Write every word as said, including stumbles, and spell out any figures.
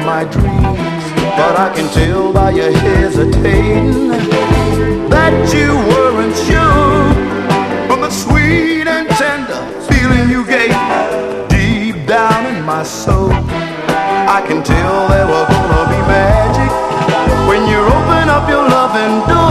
my dreams. But I can tell by your hesitating that you weren't sure from the sweet and tender feeling you gave deep down in my soul. I can tell there was gonna be magic when you open up your loving door.